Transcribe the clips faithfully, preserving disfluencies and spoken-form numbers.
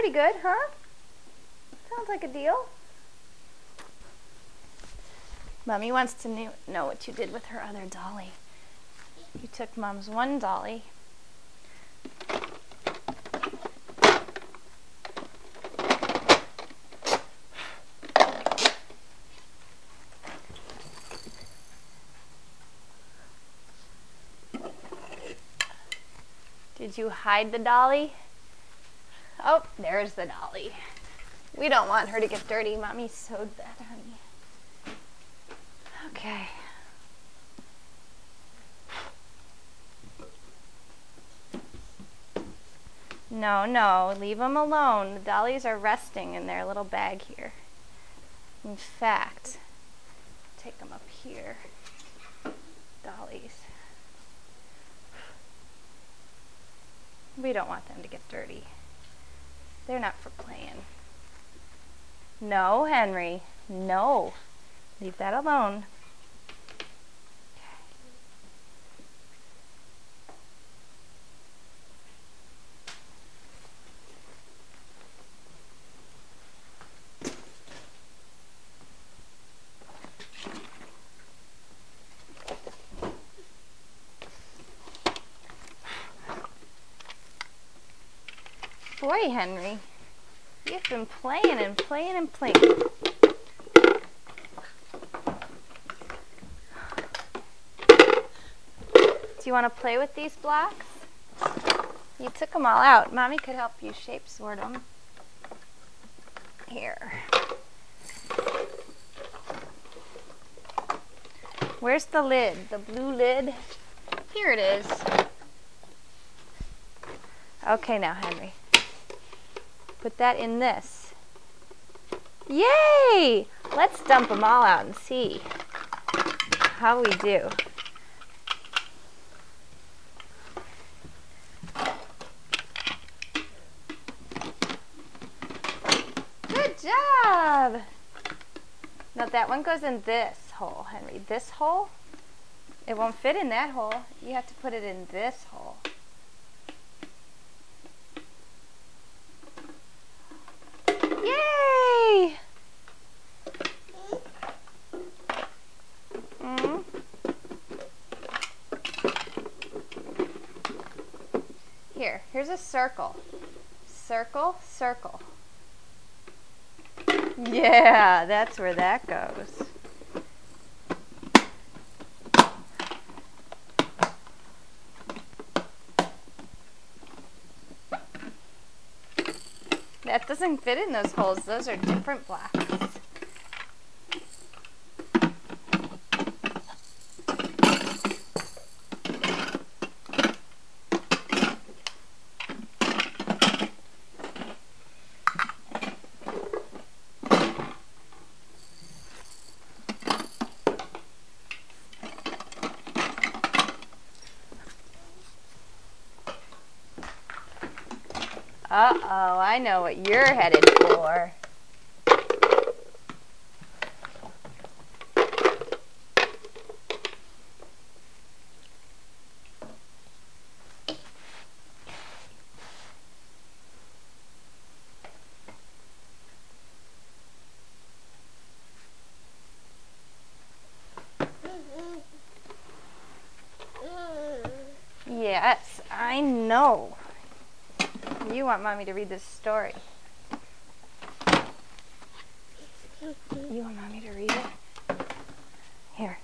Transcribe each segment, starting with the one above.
pretty good, huh? Sounds like a deal. Mommy wants to knew, know what you did with her other dolly. You took Mom's one dolly. Did you hide the dolly? Oh, there's the dolly. We don't want her to get dirty. Mommy sewed that, honey. Okay. No, no, leave them alone. The dollies are resting in their little bag here. In fact, take them up here. Dollies. We don't want them to get dirty. They're not for playing. No, Henry. No. Leave that alone. Boy, Henry, you've been playing and playing and playing. Do you want to play with these blocks? You took them all out. Mommy could help you shape sort them. Here. Where's the lid? The blue lid? Here it is. Okay, now, Henry. Put that in this. Yay! Let's dump them all out and see how we do. Good job! Now that one goes in this hole, Henry. This hole, it won't fit in that hole. You have to put it in this hole. Yay! Mm. Here, here's a circle. Circle, circle. Yeah, that's where that goes. That doesn't fit in those holes. Those are different blocks. Uh-oh, I know what you're headed for. Yes, I know. You want Mommy to read this story. You want Mommy to read it? Here.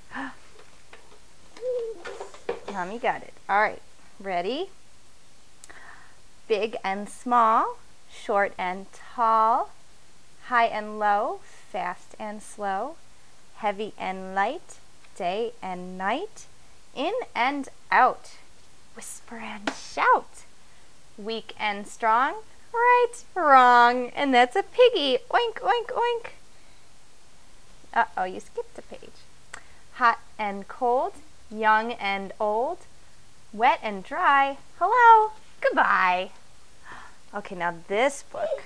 Mommy got it. All right. Ready? Big and small, short and tall, high and low, fast and slow, heavy and light, day and night, in and out, whisper and shout. Weak and strong, right, wrong, and that's a piggy. Oink, oink, oink. Uh-oh, you skipped a page. Hot and cold, young and old, wet and dry, hello, goodbye. Okay, now this book.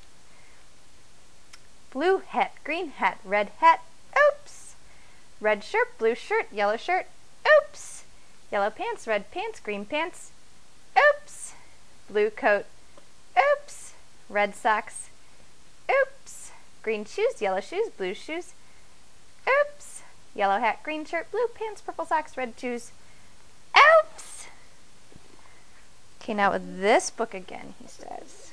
Blue hat, green hat, red hat, oops. Red shirt, blue shirt, yellow shirt, oops. Yellow pants, red pants, green pants, oops. Blue coat, oops. red socks, oops. Green shoes, yellow shoes, blue shoes, oops. Yellow hat, green shirt, blue pants, purple socks, red shoes, oops. Okay, now with this book again, he says.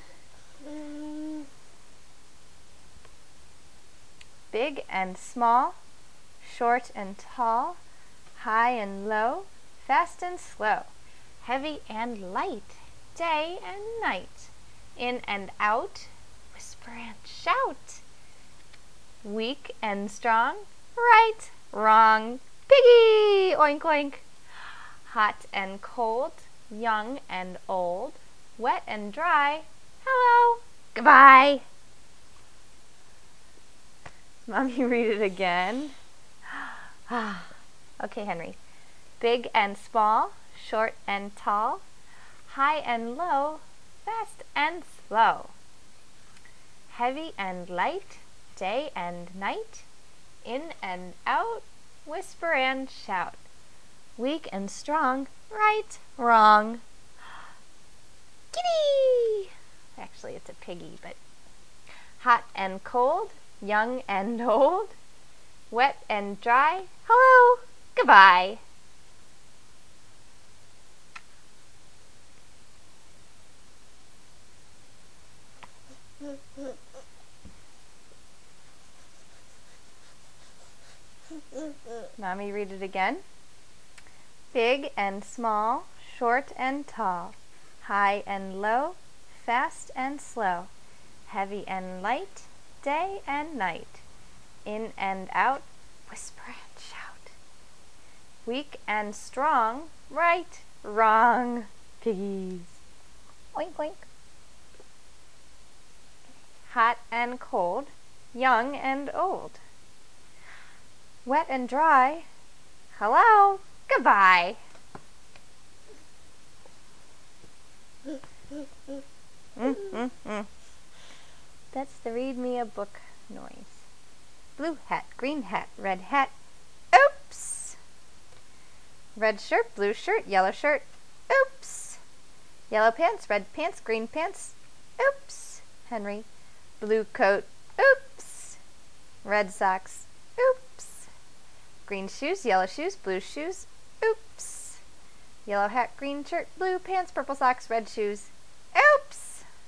Big and small, short and tall, high and low, fast and slow, heavy and light, day and night, in and out, whisper and shout, weak and strong, right, wrong, piggy, oink oink, hot and cold, young and old, wet and dry, hello, goodbye. Mommy, read it again. Okay, Henry. Big and small, short and tall, high and low, fast and slow, heavy and light, day and night, in and out, whisper and shout, weak and strong, right, wrong, kitty. Actually, it's a piggy, but hot and cold, young and old, wet and dry, hello, goodbye. Mommy, read it again. Big and small, short and tall, high and low, fast and slow, heavy and light, day and night, in and out, whisper and shout, weak and strong, right, wrong, piggies, oink oink, hot and cold, young and old, wet and dry, hello, goodbye. Mm, mm, mm. That's the read me a book noise. Blue hat, green hat, red hat, oops. Red shirt, blue shirt, yellow shirt, oops. Yellow pants, red pants, green pants, oops. Henry. Blue coat, oops. Red socks, oops. Green shoes, yellow shoes, blue shoes, oops. Yellow hat, green shirt, blue pants, purple socks, red shoes, oops.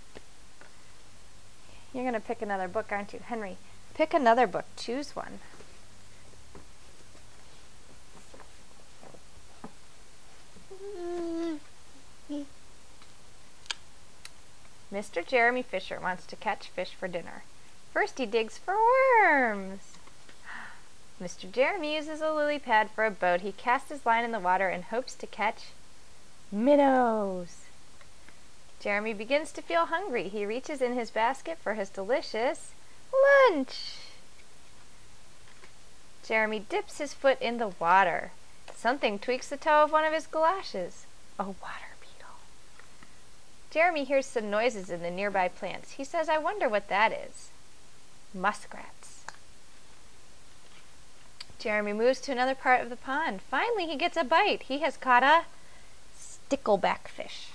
You're going to pick another book, aren't you? Henry, pick another book. Choose one. Mister Jeremy Fisher wants to catch fish for dinner. First he digs for worms. Mister Jeremy uses a lily pad for a boat. He casts his line in the water and hopes to catch minnows. Jeremy begins to feel hungry. He reaches in his basket for his delicious lunch. Jeremy dips his foot in the water. Something tweaks the toe of one of his galoshes. A water beetle. Jeremy hears some noises in the nearby plants. He says, I wonder what that is. Muskrats. Jeremy moves to another part of the pond. Finally, he gets a bite. He has caught a stickleback fish.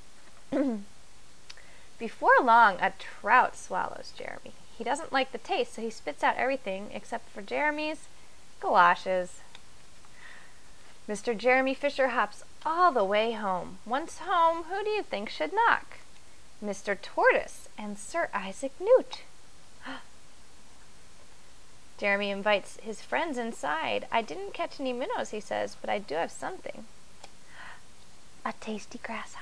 Before long, a trout swallows Jeremy. He doesn't like the taste, so he spits out everything except for Jeremy's galoshes. Mister Jeremy Fisher hops all the way home. Once home, who do you think should knock? Mister Tortoise and Sir Isaac Newt. Jeremy invites his friends inside. I didn't catch any minnows, he says, but I do have something. A tasty grasshopper.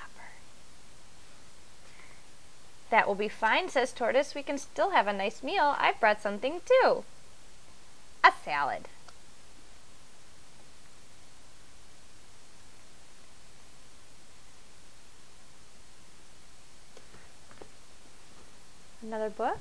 That will be fine, says Tortoise. We can still have a nice meal. I've brought something too. A salad. Another book.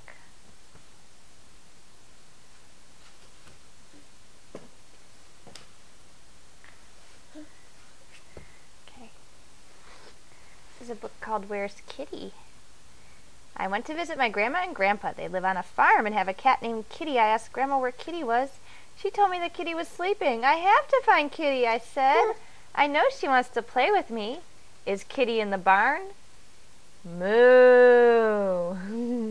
Okay. This is a book called Where's Kitty? I went to visit my grandma and grandpa. They live on a farm and have a cat named Kitty. I asked Grandma where Kitty was. She told me that Kitty was sleeping. I have to find Kitty, I said. I know she wants to play with me. Is Kitty in the barn? Moo.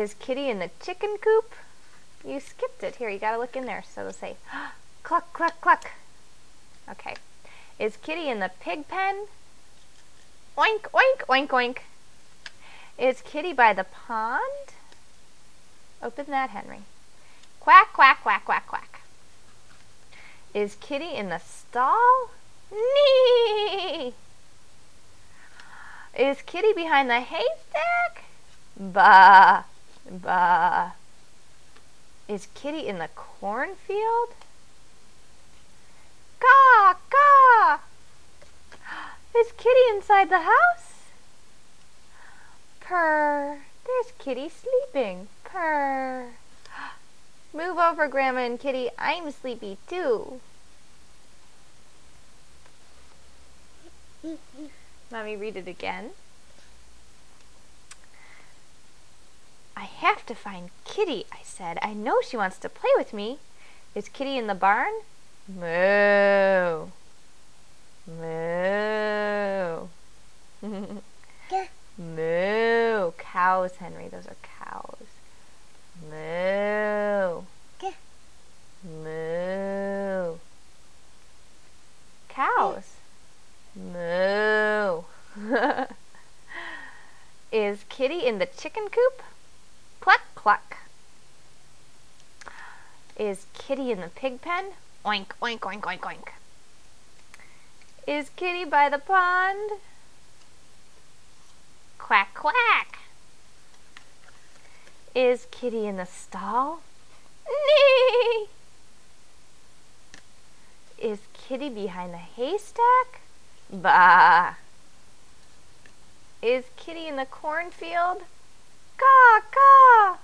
Is Kitty in the chicken coop? You skipped it. Here, you gotta look in there. So it'll say, cluck, cluck, cluck. Okay. Is Kitty in the pig pen? Oink, oink, oink, oink. Is Kitty by the pond? Open that, Henry. Quack, quack, quack, quack, quack. Is Kitty in the stall? Nee! Is Kitty behind the haystack? Bah, bah. Is Kitty in the cornfield? Caw, caw. Is Kitty inside the house? Purr. There's Kitty sleeping. Purr. Move over, Grandma and Kitty. I'm sleepy too. Let me read it again. I have to find Kitty, I said. I know she wants to play with me. Is Kitty in the barn? Moo. Moo. Moo. Cows, Henry. Those are cows. Moo. Moo. Cows. Moo. Is Kitty in the chicken coop? Cluck, cluck. Is Kitty in the pig pen? Oink, oink, oink, oink, oink. Is Kitty by the pond? Quack, quack. Is Kitty in the stall? Nee. Is Kitty behind the haystack? Bah. Is Kitty in the cornfield? Caw, caw.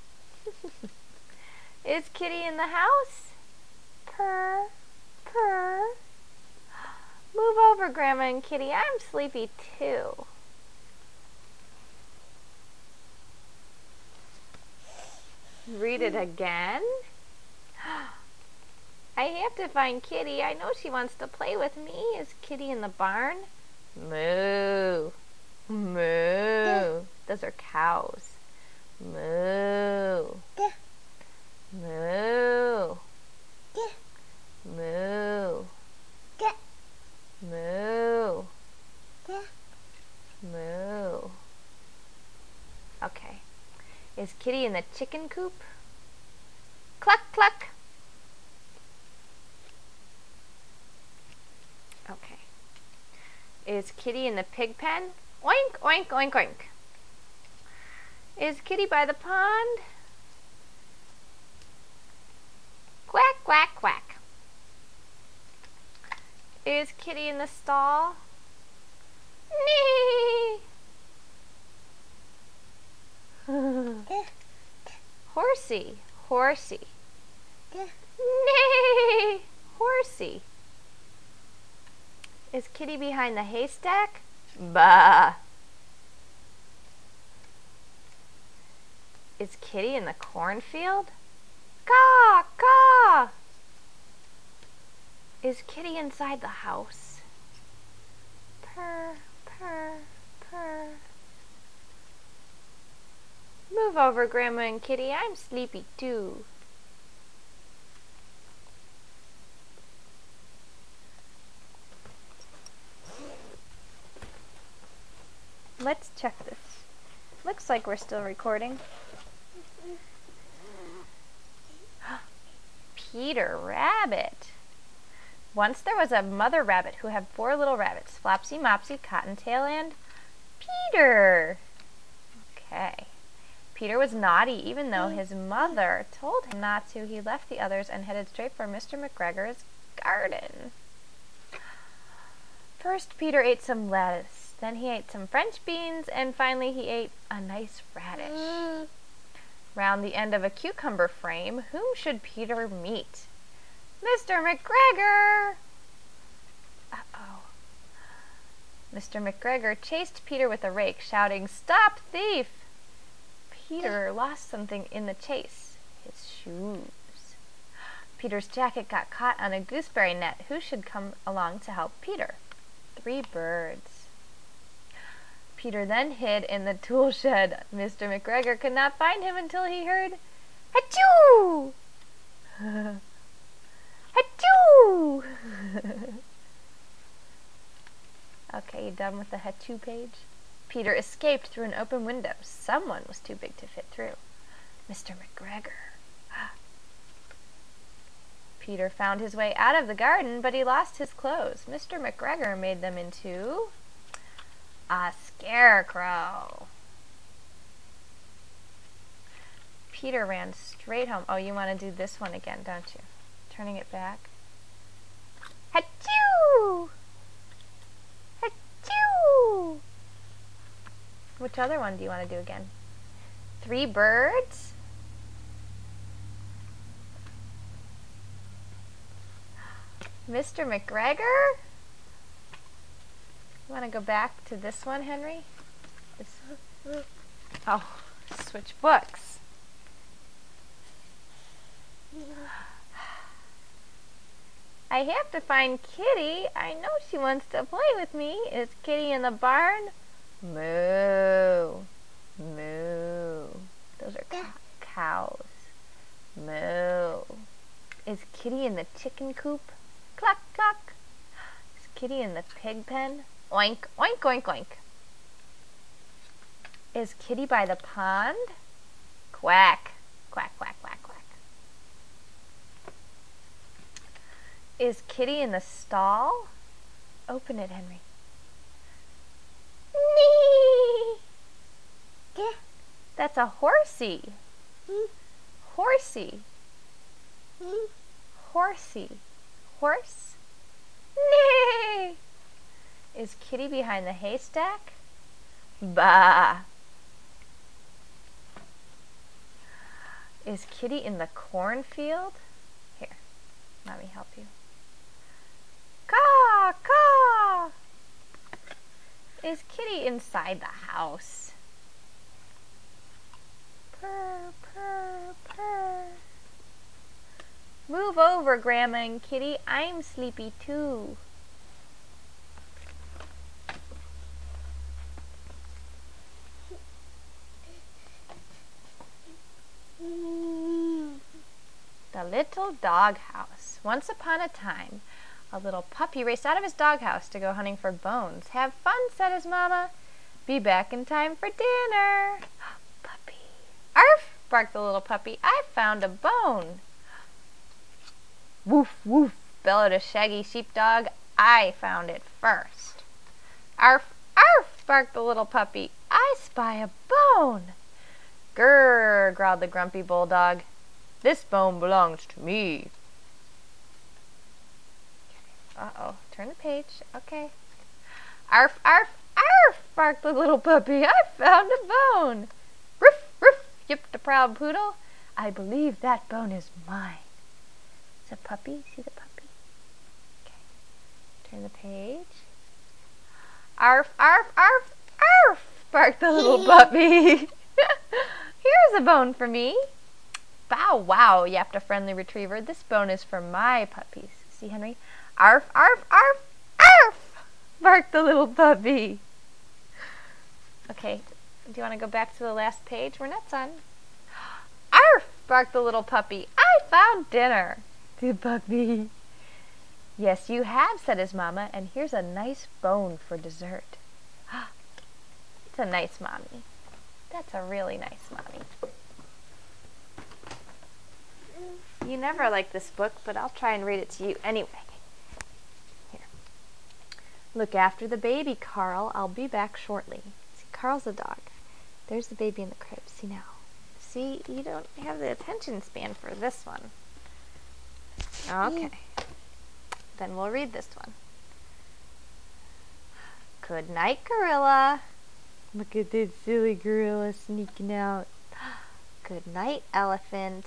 Is Kitty in the house? Purr, purr. Move over, Grandma and Kitty. I'm sleepy too. Read it again. I have to find Kitty. I know she wants to play with me. Is Kitty in the barn? Moo. Moo. Those are cows. Moo. Moo. Moo. Moo. Moo. Okay. Is Kitty in the chicken coop? Cluck, cluck. Okay. Is Kitty in the pig pen? Oink, oink, oink, oink. Is Kitty by the pond? Quack, quack, quack. Is Kitty in the stall? Nee. Horsey, horsey. Nay, horsey. Is Kitty behind the haystack? Bah. Is Kitty in the cornfield? Caw, caw. Is Kitty inside the house? Purr, purr, purr. Move over, Grandma and Kitty. I'm sleepy too. Let's check this. Looks like we're still recording. Peter Rabbit. Once there was a mother rabbit who had four little rabbits, Flopsy, Mopsy, Cottontail, and Peter. Okay. Peter was naughty even though his mother told him not to. He left the others and headed straight for Mister McGregor's garden. First, Peter ate some lettuce. Then he ate some French beans, and finally he ate a nice radish. Round the end of a cucumber frame, whom should Peter meet? Mister McGregor! Uh-oh. Mister McGregor chased Peter with a rake, shouting, "Stop, thief!" Peter lost something in the chase. His shoes. Peter's jacket got caught on a gooseberry net. Who should come along to help Peter? Three birds. Peter then hid in the tool shed. Mister McGregor could not find him until he heard, "Achoo! Achoo!" Okay, you done with the Achoo page? Peter escaped through an open window. Someone was too big to fit through. Mister McGregor. Peter found his way out of the garden, but he lost his clothes. Mister McGregor made them into a scarecrow. Peter ran straight home. Oh, you want to do this one again, don't you? Turning it back. Achoo! Achoo! Which other one do you want to do again? Three birds? Mister McGregor? You want to go back to this one, Henry? This... Oh, switch books. I have to find Kitty. I know she wants to play with me. Is Kitty in the barn? Moo. Moo. Those are cow cows. Moo. Is Kitty in the chicken coop? Cluck, cluck. Is Kitty in the pig pen? Oink, oink, oink, oink. Is Kitty by the pond? Quack. Quack, quack, quack, quack. Is Kitty in the stall? Open it, Henry. Nee. That's a horsey. Horsey. Horsey. Horse? Nee. Is Kitty behind the haystack? Bah. Is Kitty in the cornfield? Here, let me help you. Caw, caw. Is Kitty inside the house? Purr, purr, purr. Move over, Grandma and Kitty. I'm sleepy too. The Little Doghouse. Once upon a time, a little puppy raced out of his doghouse to go hunting for bones. Have fun, said his mama. Be back in time for dinner. Puppy. Arf, barked the little puppy. I found a bone. Woof, woof, bellowed a shaggy sheepdog. I found it first. Arf, arf, barked the little puppy. I spy a bone. Grrr, growled the grumpy bulldog. This bone belongs to me. Uh-oh, turn the page. Okay. Arf, arf, arf, barked the little puppy. I found a bone. Roof, roof, yipped the proud poodle. I believe that bone is mine. Is a puppy? See the puppy? Okay. Turn the page. Arf, arf, arf, arf, barked the little puppy. Here's a bone for me. Bow wow, yapped a friendly retriever. This bone is for my puppies. See, Henry? Arf, arf, arf, arf, barked the little puppy. Okay, do you want to go back to the last page? We're not done. Arf, barked the little puppy. I found dinner. The puppy. Yes, you have, said his mama, and here's a nice bone for dessert. It's a nice mommy. That's a really nice mommy. You never liked this book, but I'll try and read it to you anyway. Here. Look after the baby, Carl. I'll be back shortly. See, Carl's a dog. There's the baby in the crib. See now. See, you don't have the attention span for this one. Okay. Then we'll read this one. Good night, gorilla. Look at this silly gorilla sneaking out. Good night, elephant.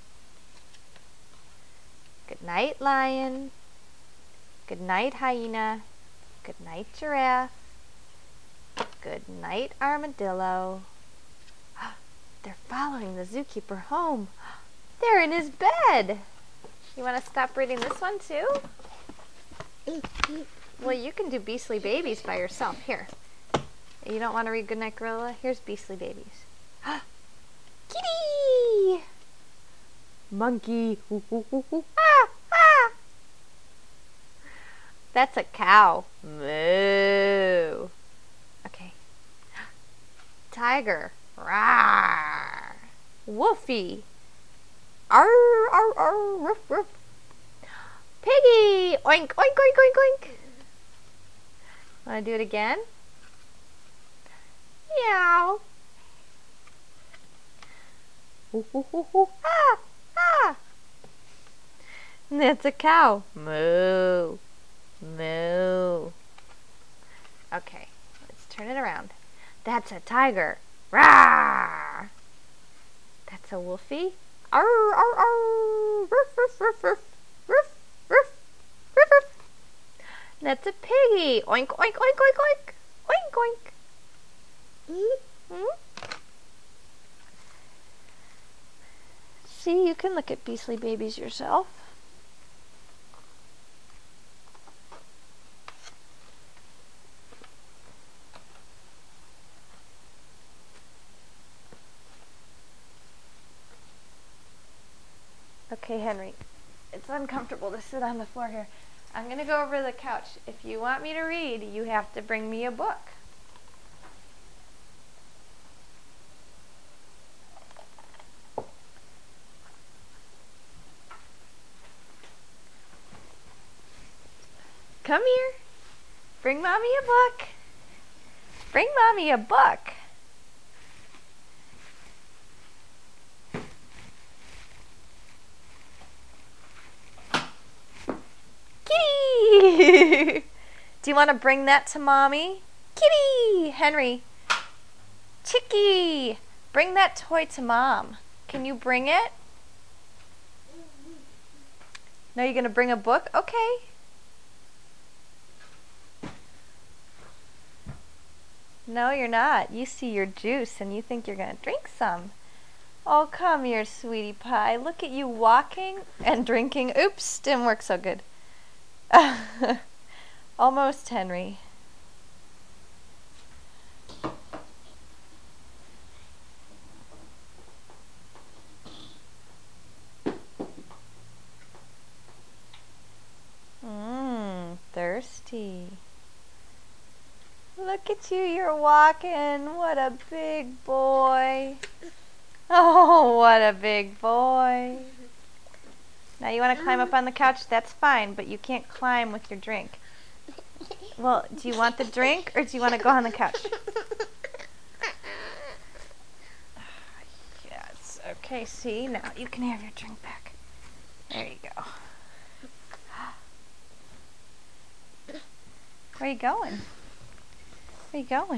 Good night, lion. Good night, hyena. Good night, giraffe. Good night, armadillo. They're following the zookeeper home. They're in his bed. You want to stop reading this one too? Well, you can do Beastly Babies by yourself. Here. You don't want to read Goodnight Gorilla? Here's Beastly Babies. Kitty! Monkey. Ooh, ooh, ooh, ooh. Ah, ah. That's a cow. Moo. Okay. Tiger. Rawr. Wolfie. Arr, arr, arr, ruff, ruff. Piggy. Oink, oink, oink, oink, oink. Want to do it again? Meow. Ooh, ooh, ooh, ooh. Ah, ah. That's a cow. Moo. Moo. Okay, let's turn it around. That's a tiger. Rawr. That's a wolfie. Arr, arr, arr. Ruff, ruff, ruff, ruff. Ruff, ruff, ruff, ruff. That's a piggy. Oink, oink, oink, oink, oink. Oink, oink. Mm-hmm. See, you can look at Beastly Babies yourself. Okay, Henry, it's uncomfortable to sit on the floor here. I'm going to go over to the couch. If you want me to read, you have to bring me a book. Come here. Bring Mommy a book. Bring Mommy a book. Kitty! Do you want to bring that to Mommy? Kitty! Henry. Chicky! Bring that toy to Mom. Can you bring it? No, you're going to bring a book? Okay. No, you're not. You see your juice and you think you're going to drink some. Oh, come here, sweetie pie. Look at you walking and drinking. Oops, didn't work so good. Almost, Henry. Mmm, thirsty. Look at you, you're walking. What a big boy. Oh, what a big boy. Now you want to climb up on the couch? That's fine, but you can't climb with your drink. Well, do you want the drink or do you want to go on the couch? Yes, okay, see, now you can have your drink back. There you go. Where are you going? Where are you going?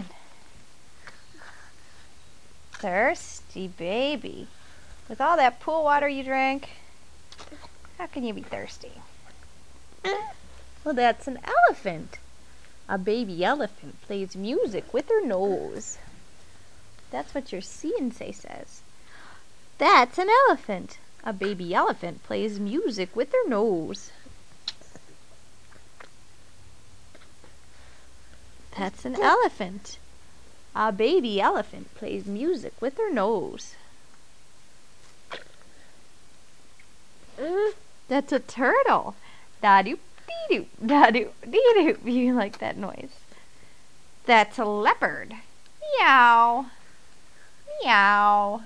Thirsty baby. With all that pool water you drank, how can you be thirsty? Well, that's an elephant. A baby elephant plays music with her nose. That's what your See and Say says. That's an elephant. A baby elephant plays music with her nose. That's an elephant. A baby elephant plays music with her nose. That's a turtle. Da-doop, dee-doop, da-doop, dee-doop. You like that noise. That's a leopard. Meow. Meow.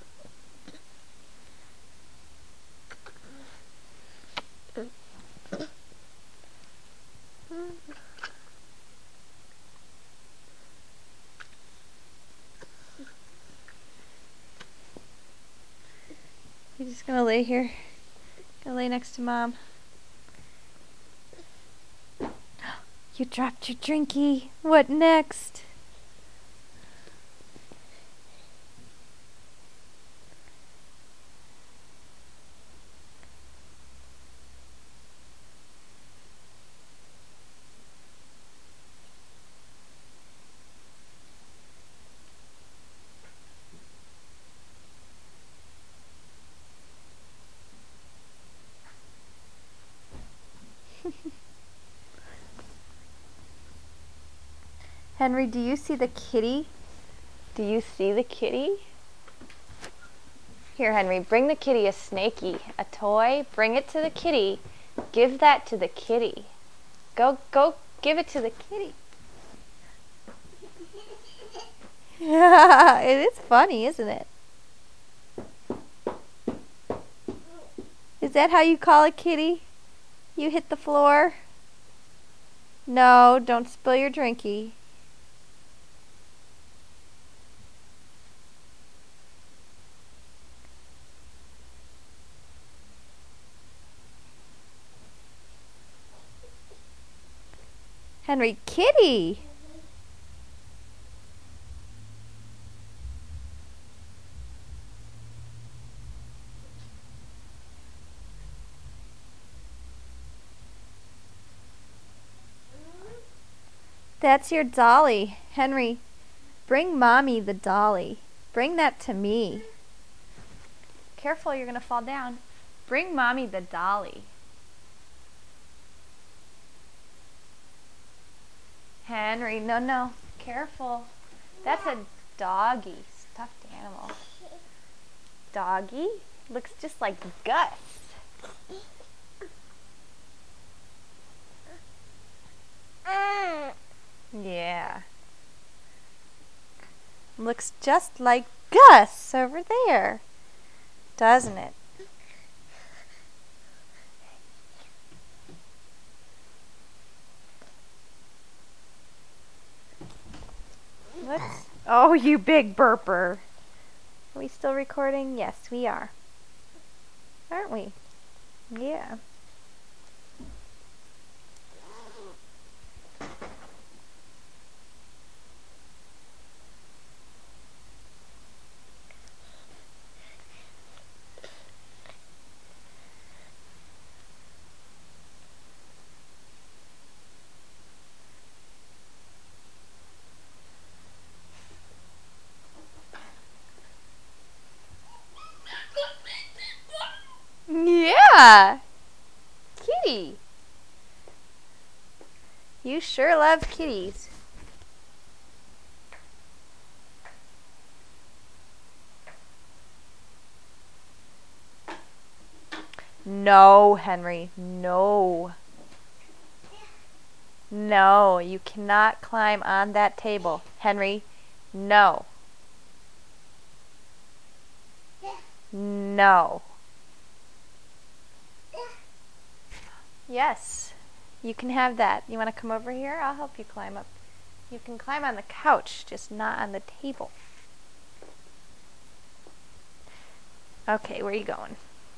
You're just gonna lay here? Gonna lay next to Mom? You dropped your drinky. What next? Henry, do you see the kitty? Do you see the kitty? Here, Henry, bring the kitty a snaky, a toy. Bring it to the kitty. Give that to the kitty. Go, go, give it to the kitty. Yeah, it is funny, isn't it? Is that how you call a kitty? You hit the floor? No, don't spill your drinky. Henry, kitty! That's your dolly. Henry, bring mommy the dolly. Bring that to me. Careful, you're gonna fall down. Bring mommy the dolly. Henry, no, no. Careful. That's a doggy, stuffed animal. Doggy? Looks just like Gus. Yeah. Looks just like Gus over there, doesn't it? What's... Oh, you big burper. Are we still recording? Yes, we are. Aren't we? Yeah. Yeah! Kitty! You sure love kitties. No, Henry, no. No, you cannot climb on that table. Henry, no. No. Yes, you can have that. You want to come over here? I'll help you climb up. You can climb on the couch, just not on the table. Okay, where are you going?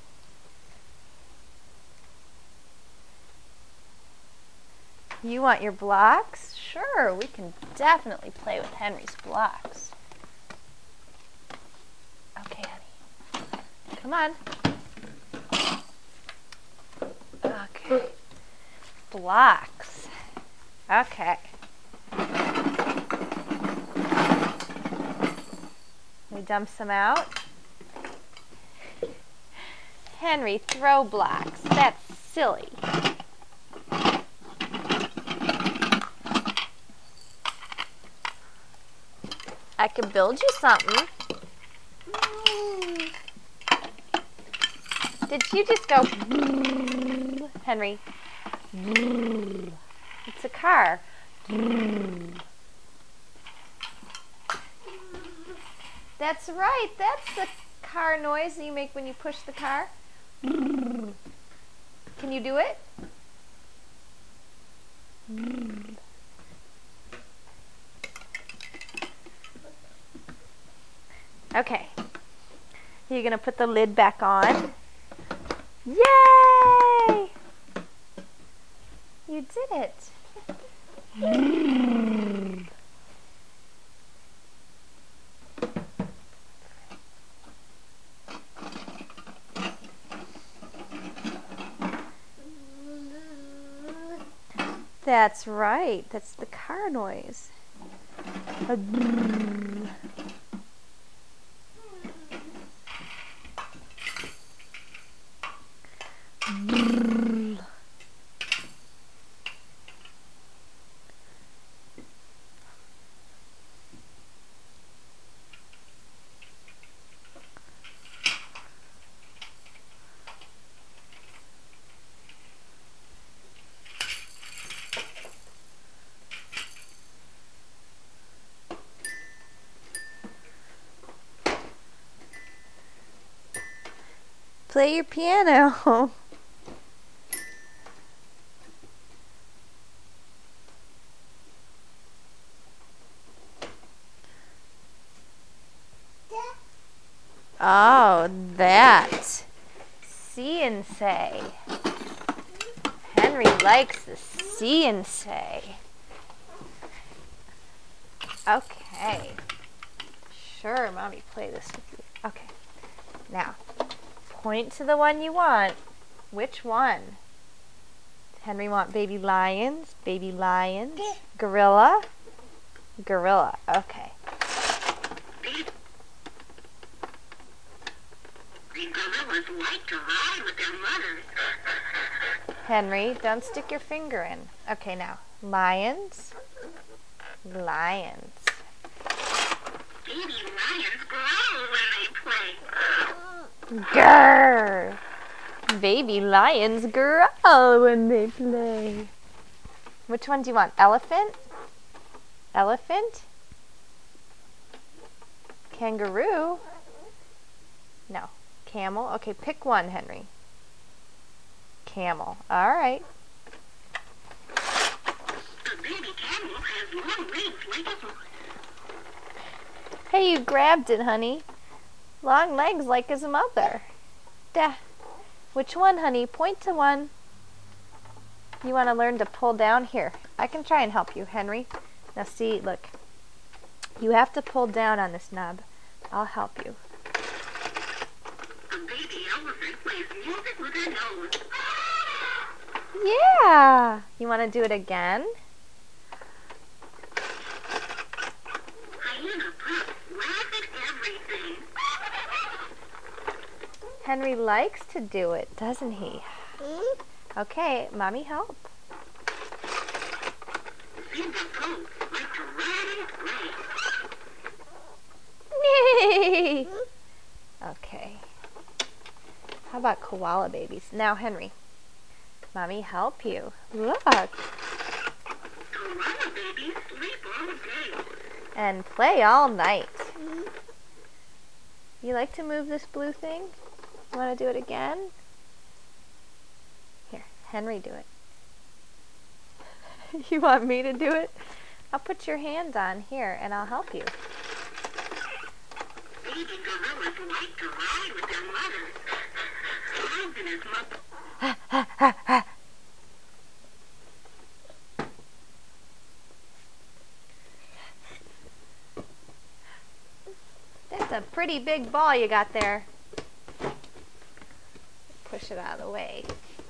You want your blocks? Sure, we can definitely play with Henry's blocks. Okay, honey. Come on. Okay. Blocks. Okay. We dump some out. Henry, throw blocks. That's silly. I could build you something. Did you just go, Henry? It's a car. That's right. That's the car noise that you make when you push the car. Can you do it? Okay. You're going to put the lid back on. Yay! You did it. That's right. That's the car noise. Play your piano. Oh, that. See and say. Henry likes the see and say. Okay. Sure, Mommy, play this with you. Okay. Now, point to the one you want. Which one? Henry want baby lions, baby lions, gorilla, gorilla. Okay. Gorillas like to ride with their mothers. Henry, don't stick your finger in. Okay, now. Lions. Lions. Baby lions growl when they play. Grrr. Baby lions growl when they play. Which one do you want? Elephant? Elephant? Kangaroo? No. Camel? Okay, pick one, Henry. Camel. All right. A baby camel has long legs like a horse. Hey, you grabbed it, honey. Long legs like his mother. Duh. Which one, honey? Point to one. You want to learn to pull down? Here, I can try and help you, Henry. Now see, look. You have to pull down on this knob. I'll help you. A baby elephant plays music with her nose. Yeah. You want to do it again? Hyena pups laugh at everything. Henry likes to do it, doesn't he? Okay, Mommy, help. Zebra goats like to run and play. Yay! Okay. How about koala babies? Now, Henry, Mommy, help you. Look. Koala babies sleep all day. And play all night. You like to move this blue thing? You want to do it again? Here, Henry, do it. You want me to do it? I'll put your hand on here and I'll help you. Baby gorillas like to ride with their mothers. Charles and his mother. That's a pretty big ball you got there. Push it out of the way.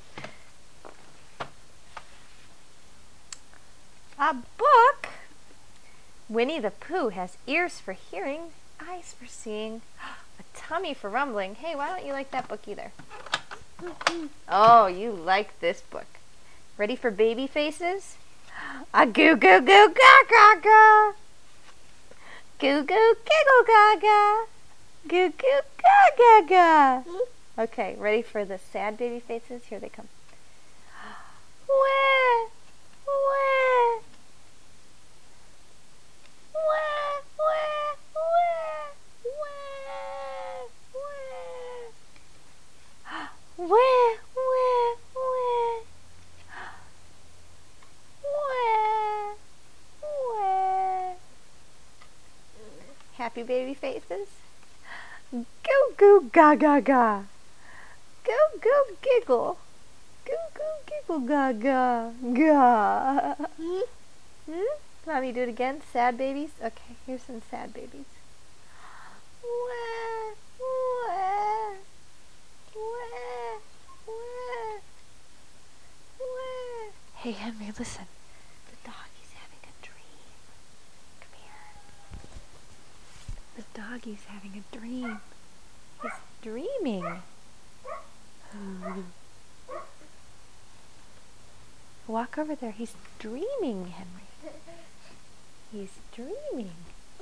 A book? Winnie the Pooh has ears for hearing, eyes for seeing, a tummy for rumbling. Hey, why don't you like that book either? Oh, you like this book. Ready for baby faces? A goo goo goo ga ga ga. Goo goo giggle gaga. Goo goo ga ga ga. Okay, ready for the sad baby faces? Here they come. Wah, wah. Wah, wah, wah, wah, wah. Wah, wah, wah. Wah, wah. Happy baby faces? Goo goo ga ga ga. Goo goo giggle. Goo goo giggle ga ga ga. Hmm? Mommy, do it again. Sad babies? Okay, here's some sad babies. Wah, wah, wah, wah, wah. Hey, Henry, listen. The doggy's having a dream. Come here. The doggy's having a dream. He's dreaming. Walk over there. He's dreaming, Henry. He's dreaming.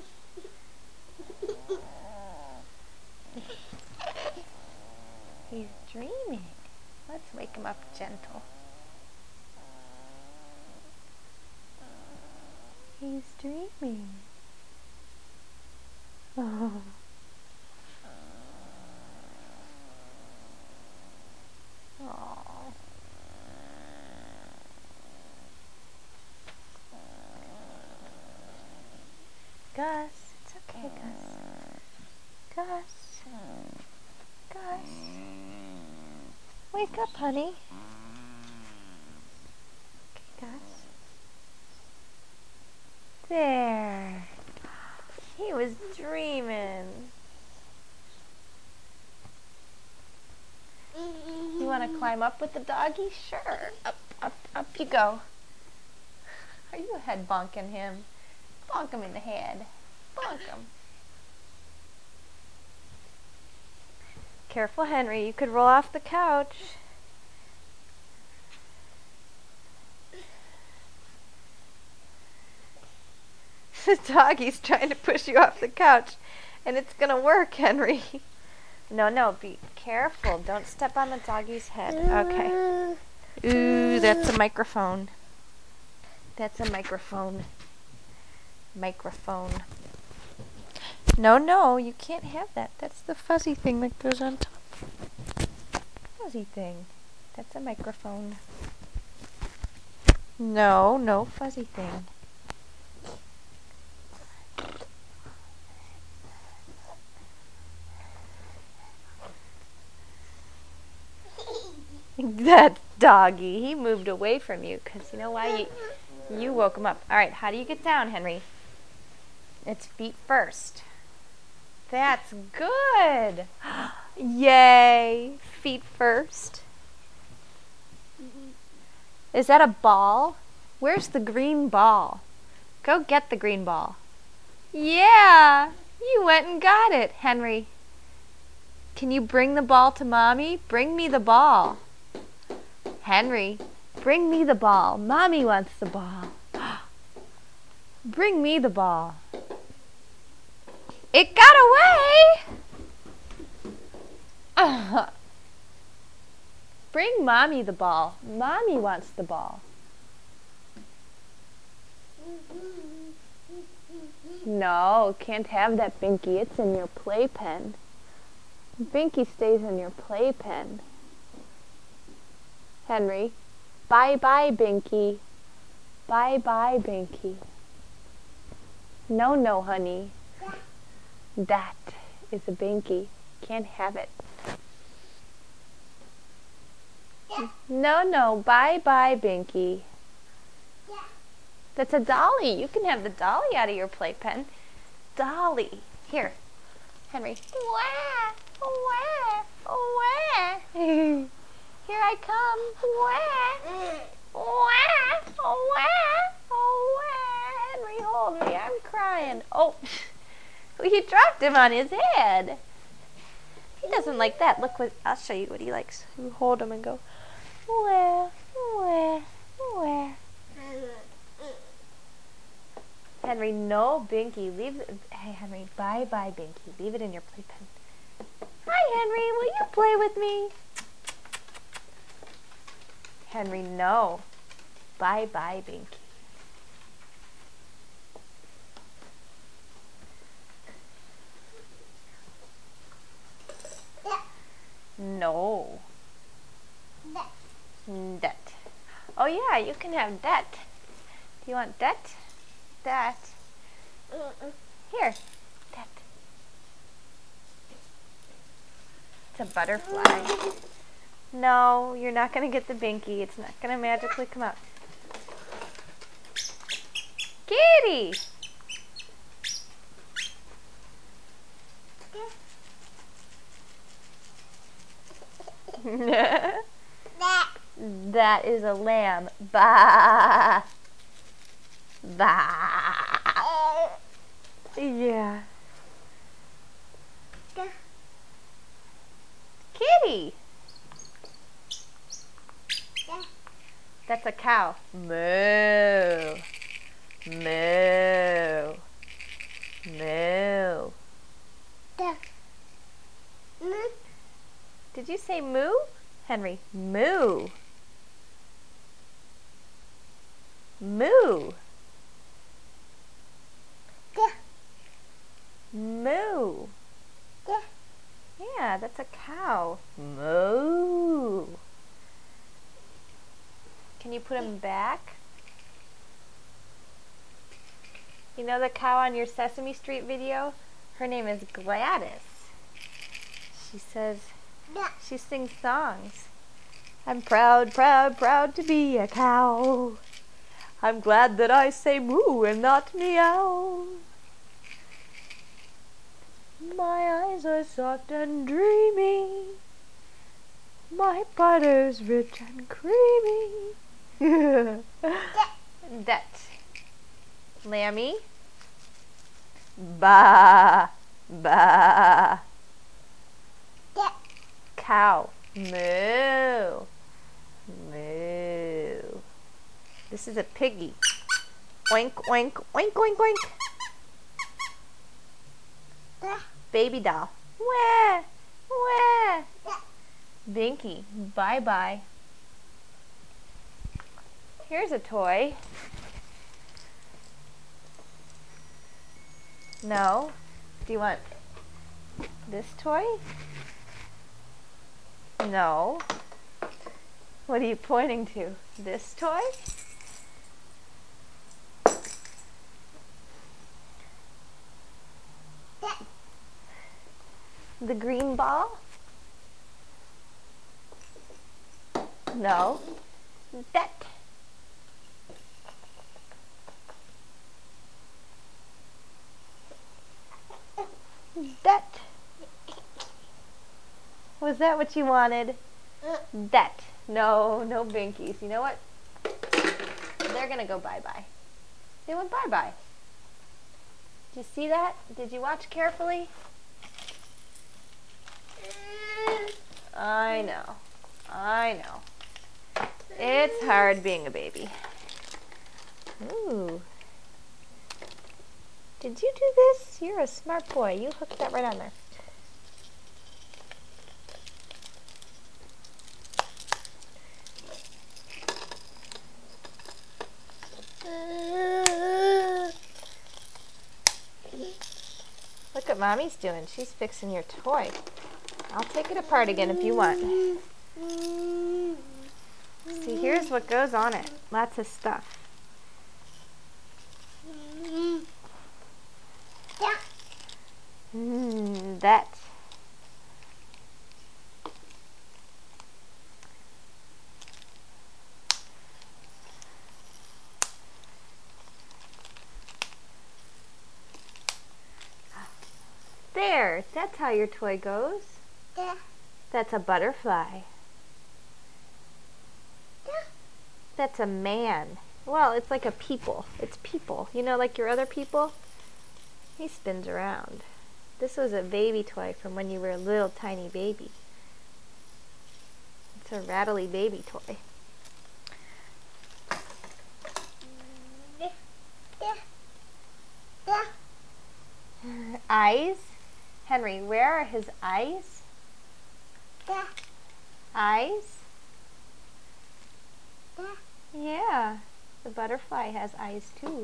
He's dreaming. Let's wake him up gentle. He's dreaming. Oh. Gus. It's okay, Gus. Gus. Gus. Wake up, honey. Okay, Gus. There. He was dreaming. You want to climb up with the doggy? Sure. Up, up, up you go. Are you head bonking him? Bonk him in the head. Bonk him. Careful, Henry. You could roll off the couch. The doggy's trying to push you off the couch, and it's going to work, Henry. No, no, be careful. Don't step on the doggy's head. Okay. Ooh, that's a microphone. That's a microphone. Microphone. No, no, you can't have that. That's the fuzzy thing that goes on top. Fuzzy thing. That's a microphone. No, no fuzzy thing. That doggy, he moved away from you because you know why? You, you woke him up. All right, how do you get down, Henry? It's feet first. That's good. Yay, feet first. Is that a ball? Where's the green ball? Go get the green ball. Yeah, you went and got it, Henry. Can you bring the ball to Mommy? Bring me the ball. Henry, bring me the ball. Mommy wants the ball. Bring me the ball. It got away! Uh, bring Mommy the ball. Mommy wants the ball. No, can't have that, Binky. It's in your playpen. Binky stays in your playpen. Henry, bye-bye, Binky. Bye-bye, Binky. No, no, honey. That is a Binky. Can't have it. No, no, bye-bye, Binky. That's a dolly. You can have the dolly out of your playpen. Dolly. Here, Henry. Wah, wah, wah. Here I come. Wah, wah, wah, wah. Henry, hold me. I'm crying. Oh, you dropped him on his head. He doesn't like that. Look what, I'll show you what he likes. You hold him and go, wah, wah, wah. Henry, no Binky. Leave it. Hey, Henry, bye-bye, Binky. Leave it in your playpen. Hi, Henry. Will you play with me? Henry, no. Bye-bye, Binky. No. Det. Oh, yeah, you can have det. Do you want det? That. Here. That. It's a butterfly. No, you're not going to get the Binky. It's not going to magically come out. Kitty! That is a lamb. Bah! Bah! Yeah. Kitty! That's a cow. Moo. Moo. Moo. Did you say moo? Henry, moo. Moo. Moo. Yeah, that's a cow. Moo. Can you put him back? You know the cow on your Sesame Street video? Her name is Gladys. She says, she sings songs. I'm proud, proud, proud to be a cow. I'm glad that I say moo and not meow. My eyes are soft and dreamy. My butter's rich and creamy. That. Lammy. Ba. Ba. Cow. Moo. Moo. This is a piggy. Oink, oink, oink, oink, oink. Baby doll. Wah, wah. Binky, bye-bye. Here's a toy. No. Do you want this toy? No. What are you pointing to? This toy? The green ball? No. That. That. Was that what you wanted? That. No, no binkies. You know what? They're gonna go bye-bye. They went bye-bye. Did you see that? Did you watch carefully? I know. I know. It's hard being a baby. Ooh. Did you do this? You're a smart boy. You hooked that right on there. Look what Mommy's doing. She's fixing your toy. I'll take it apart again if you want. See, here's what goes on it. Lots of stuff. Mmm, that. There, that's how your toy goes. Yeah. That's a butterfly. Yeah. That's a man. Well, it's like a people. It's people. You know, like your other people? He spins around. This was a baby toy from when you were a little tiny baby. It's a rattly baby toy. Yeah. Yeah. Eyes? Henry, where are his eyes? Yeah. Eyes? Yeah. Yeah. The butterfly has eyes too.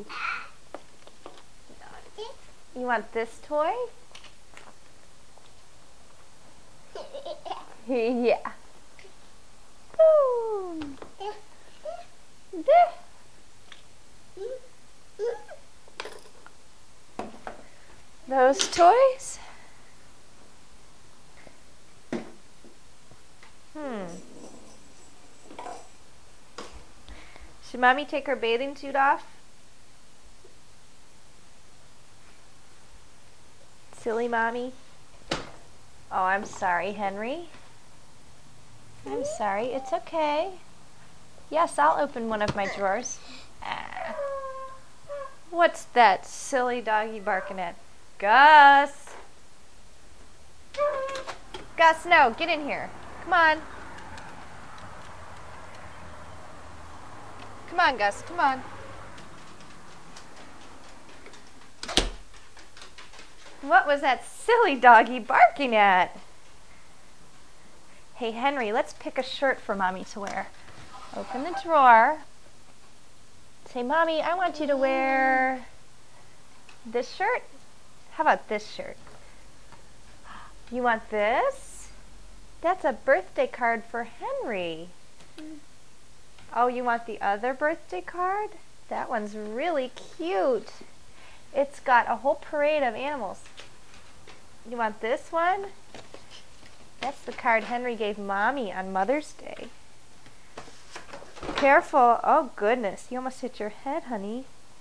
You want this toy? Yeah. Boom. There. Those toys? Hmm. Should Mommy take her bathing suit off? Silly Mommy. Oh, I'm sorry, Henry. I'm sorry. It's okay. Yes, I'll open one of my drawers. Ah. What's that silly doggy barking at? Gus! Gus, no, get in here. Come on. Come on, Gus, come on. What was that silly doggy barking at? Hey, Henry, let's pick a shirt for Mommy to wear. Open the drawer. Say, Mommy, I want you to wear this shirt. How about this shirt? You want this? That's a birthday card for Henry. Oh, you want the other birthday card? That one's really cute. It's got a whole parade of animals. You want this one? That's the card Henry gave Mommy on Mother's Day. Careful. Oh, goodness. You almost hit your head, honey.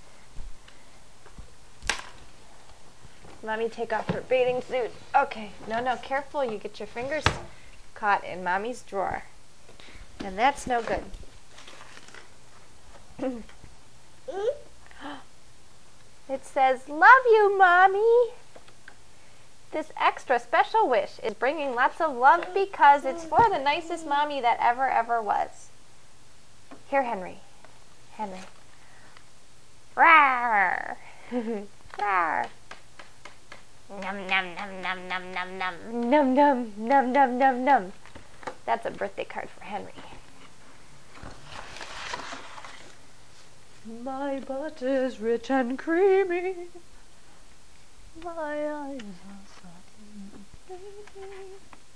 Mommy, take off her bathing suit. Okay. No, no. Careful. You get your fingers caught in Mommy's drawer. And that's no good. It says, "Love you, Mommy." This extra special wish is bringing lots of love because it's for the nicest mommy that ever, ever was. Here, Henry. Henry. Rawr. Rawr. Num, num, num, num, num, num, num. Num, num, num, num, num, num. That's a birthday card for Henry. My butt is rich and creamy. My eyes are satin.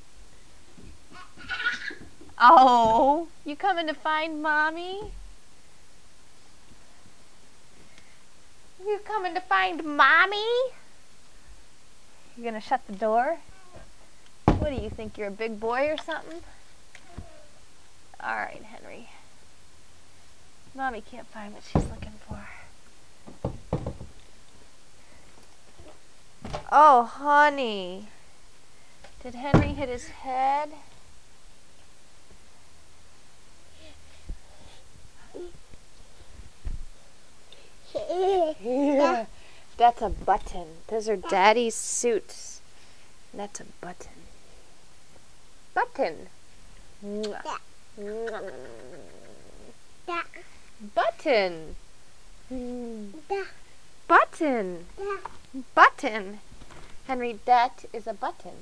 Oh, you coming to find Mommy? You coming to find Mommy? You gonna shut the door? What do you think, you're a big boy or something? All right, Henry. Mommy can't find what she's looking for. Oh, honey. Did Henry hit his head? Yeah. That's a button. Those are Daddy's suits. That's a button. Button. Mwah. Mwah. Button. Button. Button. Henry, that is a button.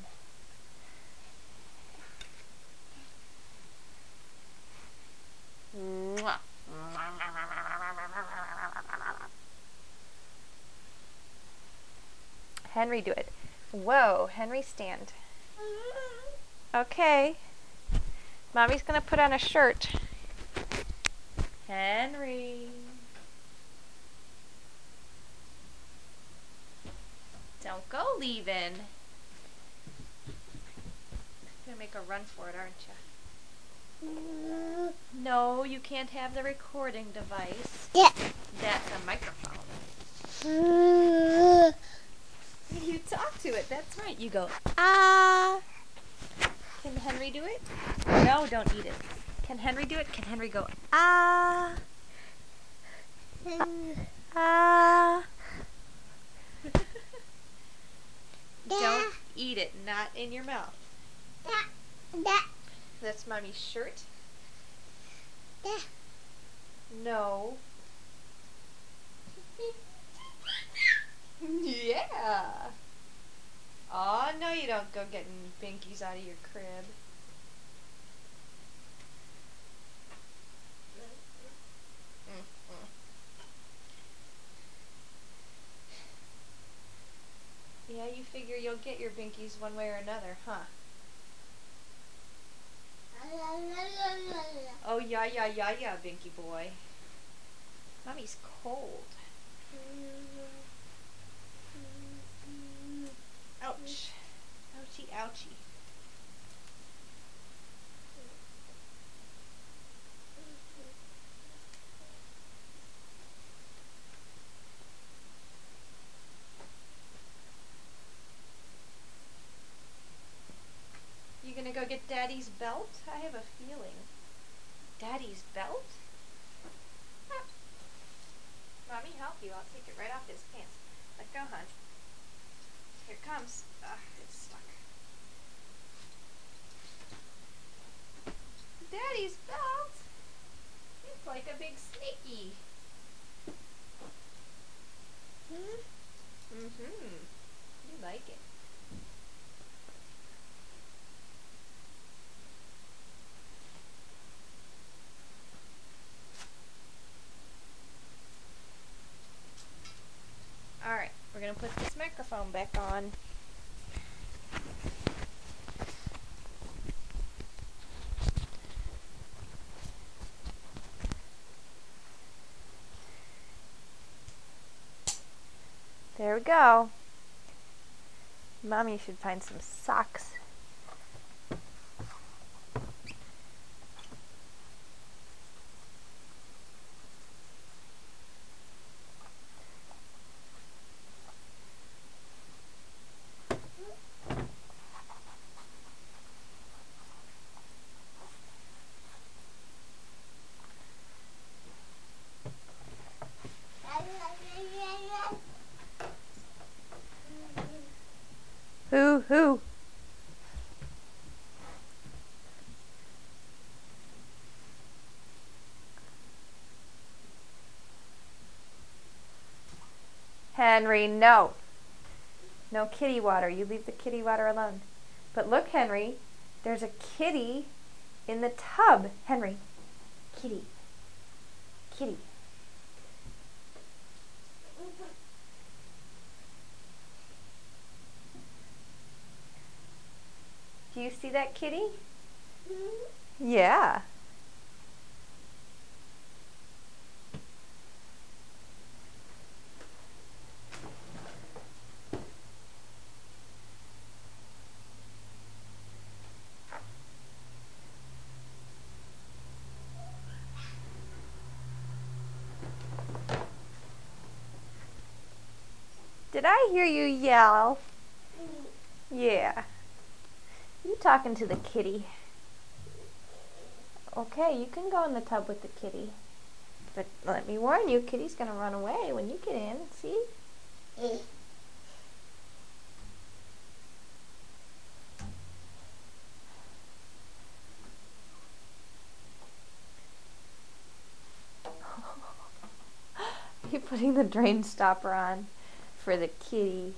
Mwah. Henry, do it. Whoa, Henry, stand. Okay. Mommy's gonna put on a shirt. Henry. Don't go leaving. You're gonna make a run for it, aren't you? No, you can't have the recording device. Yeah. That's a microphone. You talk to it, that's right. You go, ah. Can Henry do it? No, don't eat it. Can Henry do it? Can Henry go, ah? Ah. Don't eat it, not in your mouth. That's Mommy's shirt. No. Yeah. Oh, no, you don't go getting binkies out of your crib. Mm-mm. Yeah, you figure you'll get your binkies one way or another, huh? Oh, yeah, yeah, yeah, yeah, Binky boy. Mommy's cold. Ouch. Ouchie, ouchie. You gonna go get Daddy's belt? I have a feeling. Daddy's belt? Ah. Mommy, help you. I'll take it right off his pants. Let go, hon. Here it comes. Ugh, it's stuck. Daddy's belt? It's like a big snaky. Hmm? Mm-hmm. You like it. Alright, we're going to put this microphone back on. go. Mommy should find some socks. Who, who? Henry, no. No kitty water. You leave the kitty water alone. But look, Henry, there's a kitty in the tub. Henry, kitty, kitty. Do you see that kitty? Mm-hmm. Yeah. Did I hear you yell? Yeah. You talking to the kitty. Okay, you can go in the tub with the kitty. But let me warn you, kitty's gonna run away when you get in, see? You're putting the drain stopper on for the kitty.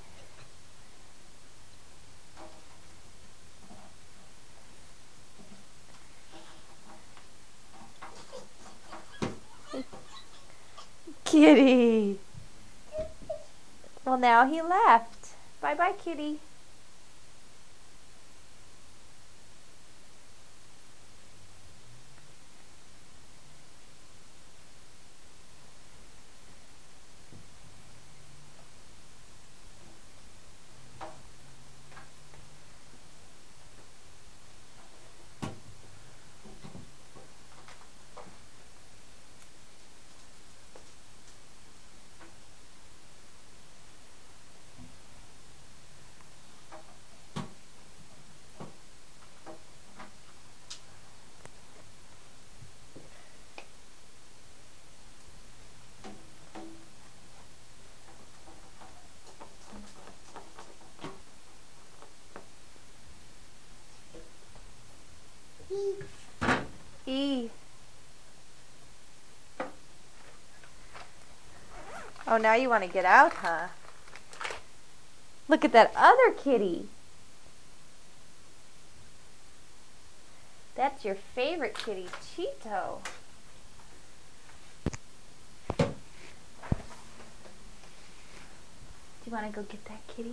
Kitty! Well, now he left. Bye-bye, kitty. E. Oh, now you want to get out, huh? Look at that other kitty. That's your favorite kitty, Cheeto. Do you want to go get that kitty?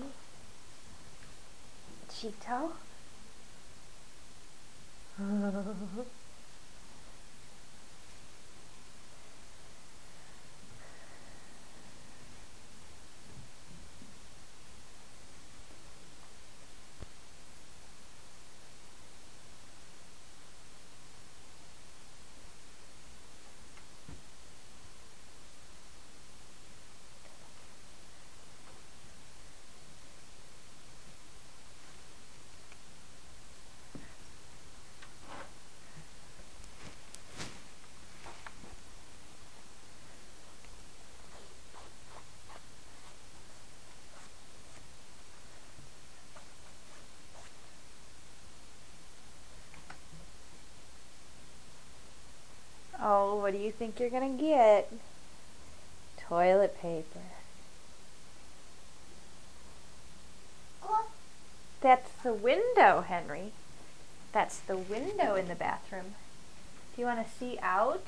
Cheeto? Oh, what do you think you're gonna get? Toilet paper. That's the window, Henry. That's the window in the bathroom. Do you want to see out?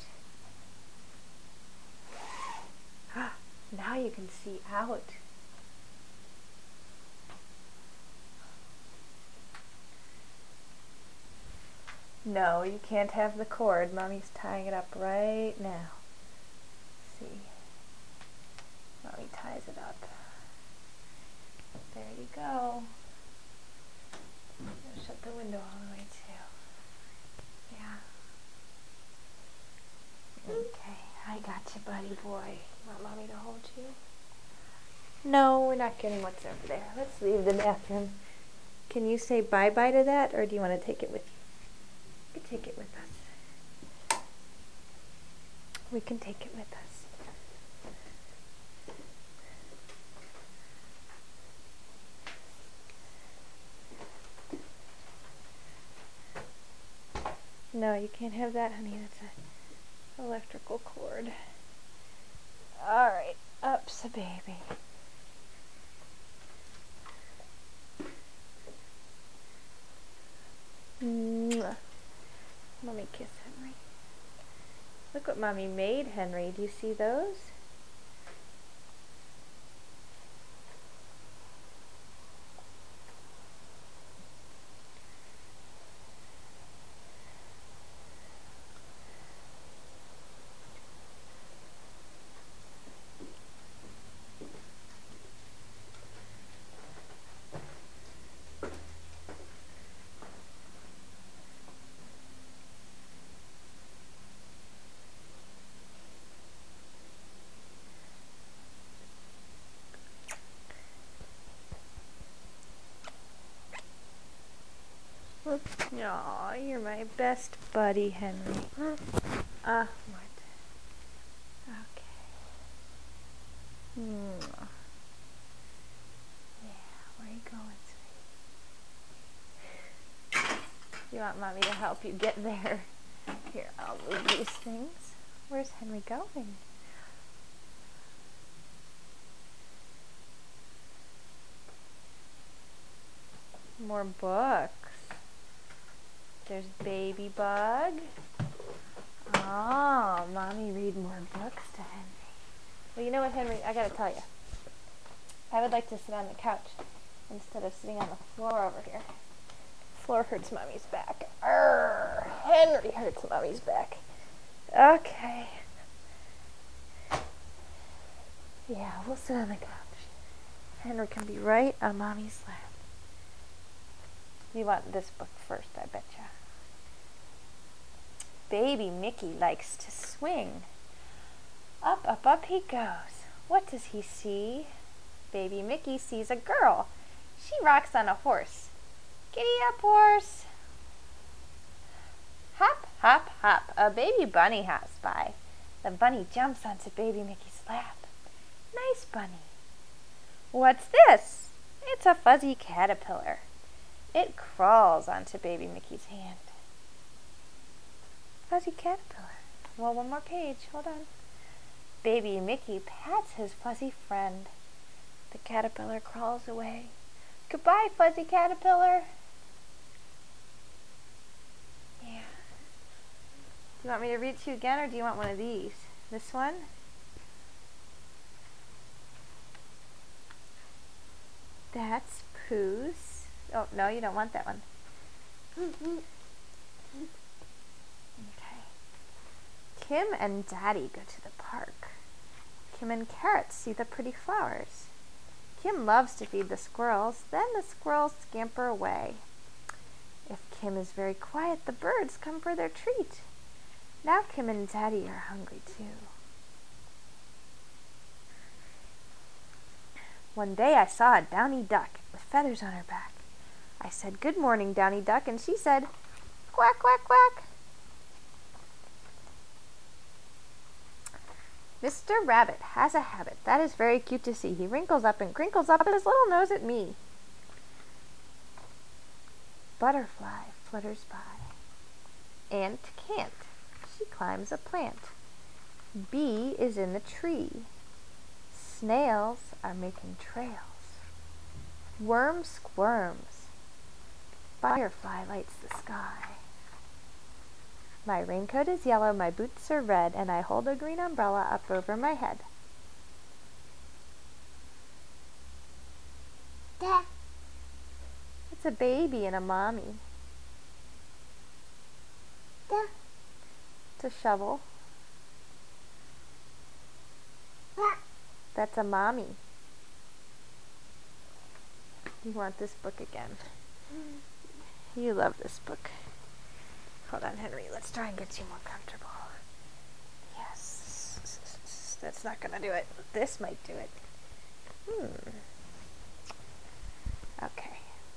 Now you can see out. No, you can't have the cord. Mommy's tying it up right now. See. Mommy ties it up. There you go. I'll shut the window all the way too. Yeah. Okay, I got you, buddy boy. You want mommy to hold you? No, we're not getting what's over there. Let's leave the bathroom. Can you say bye-bye to that, or do you want to take it with you? You can take it with us. We can take it with us. No, you can't have that, honey. That's an electrical cord. All right, up's a baby. Mwah. Mommy kiss Henry. Look what mommy made, Henry. Do you see those? Aw, you're my best buddy, Henry. Ah, uh, what? Okay. Mwah. Yeah, where are you going, sweetie? You want mommy to help you get there? Here, I'll move these things. Where's Henry going? More books. There's Baby Bug. Oh, mommy read more books to Henry. Well, you know what, Henry? I gotta tell you. I would like to sit on the couch instead of sitting on the floor over here. The floor hurts mommy's back. Arrgh, Henry hurts mommy's back. Okay. Yeah, we'll sit on the couch. Henry can be right on mommy's lap. You want this book first, I betcha. Baby Mickey likes to swing. Up, up, up he goes. What does he see? Baby Mickey sees a girl. She rocks on a horse. Giddy up, horse. Hop, hop, hop. A baby bunny hops by. The bunny jumps onto Baby Mickey's lap. Nice bunny. What's this? It's a fuzzy caterpillar. It crawls onto Baby Mickey's hand. Fuzzy caterpillar. Well, one more page. Hold on. Baby Mickey pats his fuzzy friend. The caterpillar crawls away. Goodbye, fuzzy caterpillar. Yeah. Do you want me to read to you again, or do you want one of these? This one? That's Pooh's. Oh, no, you don't want that one. Okay. Kim and Daddy go to the park. Kim and Carrot see the pretty flowers. Kim loves to feed the squirrels. Then the squirrels scamper away. If Kim is very quiet, the birds come for their treat. Now Kim and Daddy are hungry too. One day I saw a downy duck with feathers on her back. I said, "Good morning, Downy Duck," and she said, "Quack, quack, quack." Mister Rabbit has a habit that is very cute to see. He wrinkles up and crinkles up his little nose at me. Butterfly flutters by. Ant can't. She climbs a plant. Bee is in the tree. Snails are making trails. Worm squirms. Firefly lights the sky. My raincoat is yellow, my boots are red, and I hold a green umbrella up over my head. Dad. It's a baby and a mommy. Dad. It's a shovel. Dad. That's a mommy. You want this book again. You love this book. Hold on, Henry. Let's try and get you more comfortable. Yes. That's not going to do it. This might do it. Hmm. Okay.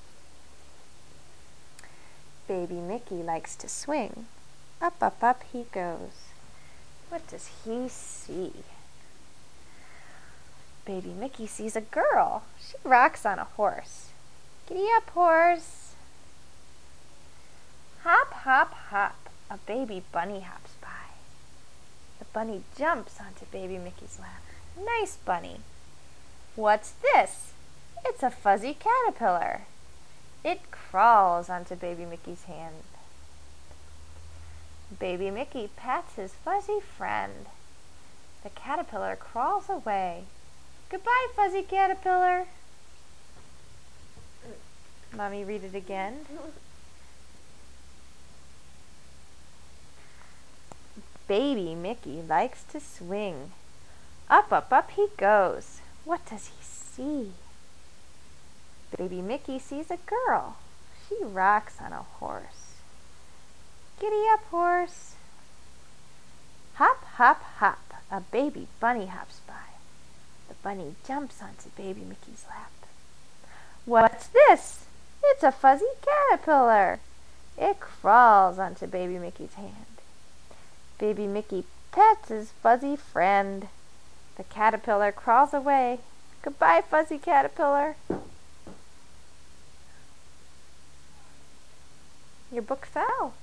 Baby Mickey likes to swing. Up, up, up he goes. What does he see? Baby Mickey sees a girl. She rocks on a horse. Giddy up, horse. Hop, hop, hop. A baby bunny hops by. The bunny jumps onto Baby Mickey's lap. Nice bunny. What's this? It's a fuzzy caterpillar. It crawls onto Baby Mickey's hand. Baby Mickey pats his fuzzy friend. The caterpillar crawls away. Goodbye, fuzzy caterpillar. Mommy, read it again. Baby Mickey likes to swing. Up, up, up he goes. What does he see? Baby Mickey sees a girl. She rocks on a horse. Giddy up, horse. Hop, hop, hop. A baby bunny hops by. The bunny jumps onto Baby Mickey's lap. What's this? It's a fuzzy caterpillar. It crawls onto Baby Mickey's hand. Baby Mickey pets his fuzzy friend. The caterpillar crawls away. Goodbye, fuzzy caterpillar. Your book fell.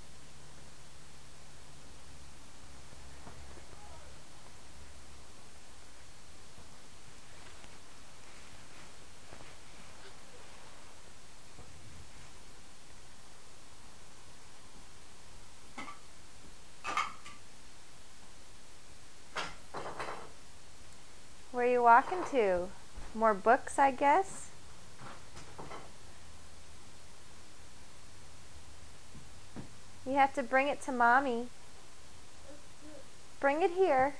Where are you walking to? More books, I guess? You have to bring it to Mommy. Bring it here.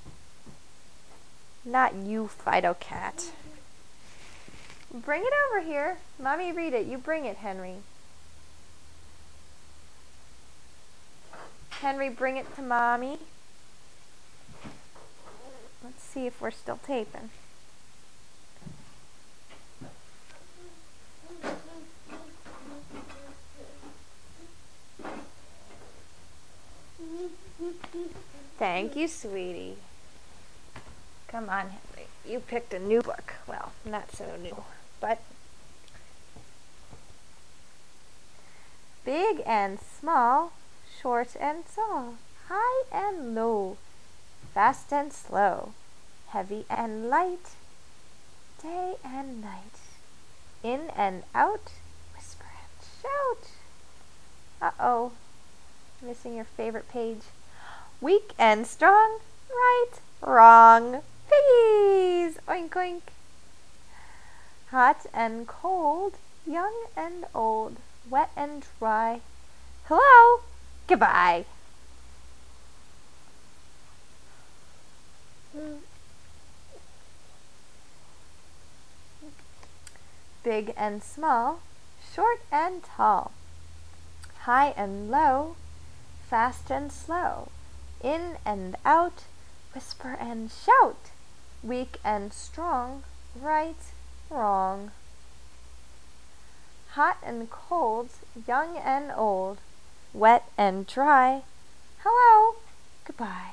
Not you, Fido Cat. Bring it over here. Mommy, read it. You bring it, Henry. Henry, bring it to Mommy. Let's see if we're still taping. Thank you, sweetie. Come on, Henry. You picked a new book. Well, not so new, but big and small, short and tall, high and low, fast and slow, heavy and light, day and night, in and out, whisper and shout. Uh-oh, missing your favorite page. Weak and strong, right, wrong, piggies, oink oink. Hot and cold, young and old, wet and dry. Hello, goodbye. Big and small, short and tall, high and low, fast and slow, in and out, whisper and shout, weak and strong, right, wrong. Hot and cold, young and old, wet and dry. Hello, goodbye.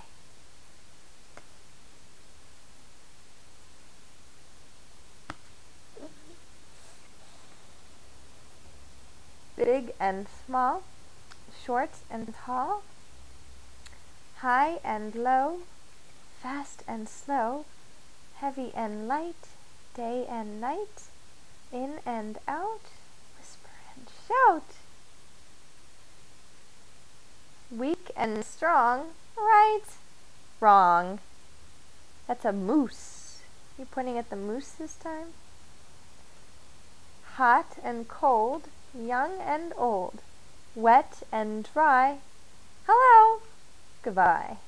Big and small, short and tall, high and low, fast and slow, heavy and light, day and night, in and out, whisper and shout. Weak and strong, right, wrong. That's a moose. You pointing at the moose this time? Hot and cold, young and old, wet and dry. Hello, goodbye.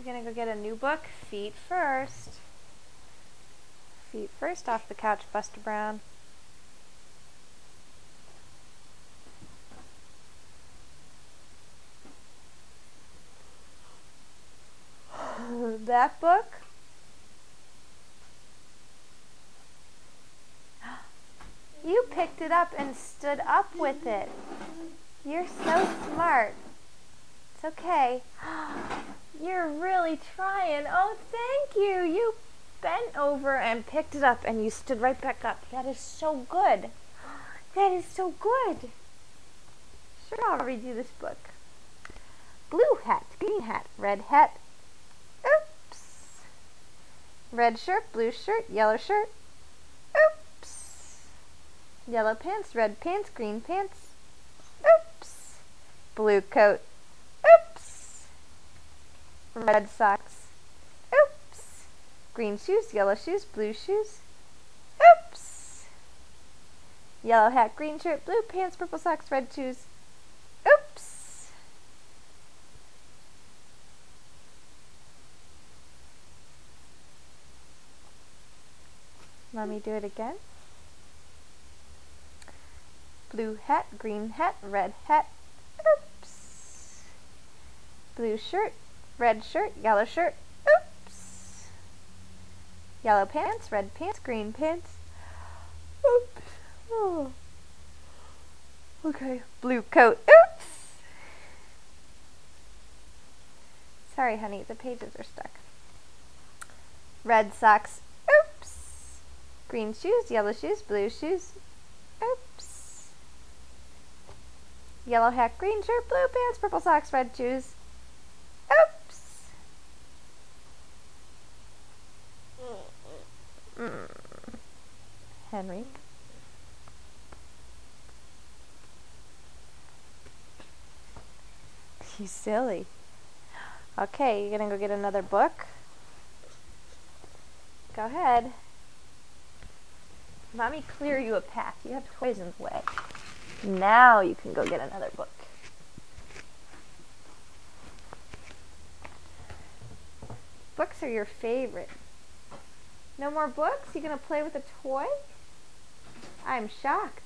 You're gonna go get a new book? Feet first. Feet first off the couch, Buster Brown. That book? You picked it up and stood up with it. You're so smart. It's okay. You're really trying. Oh, thank you. You bent over and picked it up and you stood right back up. That is so good. That is so good. Sure, I'll read you this book. Blue hat, green hat, red hat. Oops. Red shirt, blue shirt, yellow shirt. Oops. Yellow pants, red pants, green pants. Oops. Blue coat. Oops. Red socks. Oops. Green shoes, yellow shoes, blue shoes. Oops. Yellow hat, green shirt, blue pants, purple socks, red shoes. Oops. Let me do it again. Blue hat, green hat, red hat. Oops. Blue shirt, red shirt, yellow shirt. Oops. Yellow pants, red pants, green pants. Oops. Oh. Okay. Blue coat. Oops. Sorry, honey, the pages are stuck. Red socks. Oops. Green shoes, yellow shoes, blue shoes. Oops. Yellow hat, green shirt, blue pants, purple socks, red shoes. Oops. Mm. Henry. You silly. Okay, you gonna go get another book? Go ahead. Mommy clear you a path. You have toys in the way. Now you can go get another book. Books are your favorite. No more books? You gonna play with a toy? I'm shocked.